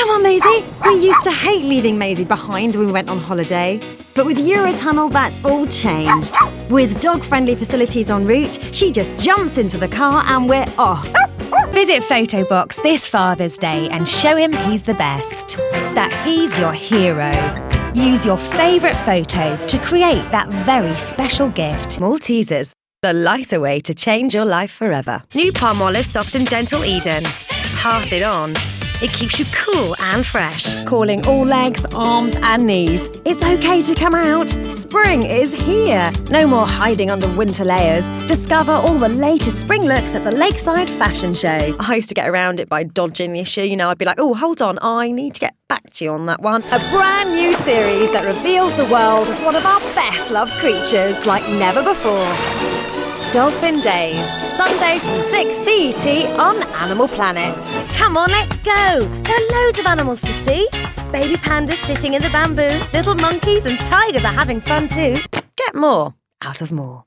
Come on, Maisie. We used to hate leaving Maisie behind when we went on holiday. But with Eurotunnel, that's all changed. With dog-friendly facilities en route, she just jumps into the car and we're off. Visit Photobox this Father's Day and show him he's the best. That he's your hero. Use your favourite photos to create that very special gift. Maltesers, the lighter way to change your life forever. New Palmolive Soft and Gentle Eden. Pass it on. It keeps you cool and fresh. Calling all legs, arms and knees. It's okay to come out. Spring is here. No more hiding under winter layers. Discover all the latest spring looks at the Lakeside Fashion Show. I used to get around it by dodging the issue. I'd be like, oh, hold on, I need to get back to you on that one. A brand new series that reveals the world of one of our best loved creatures like never before. Dolphin Days, Sunday from 6 CET on Animal Planet. Come on, let's go. There are loads of animals to see. Baby pandas sitting in the bamboo. Little monkeys and tigers are having fun too. Get more out of more.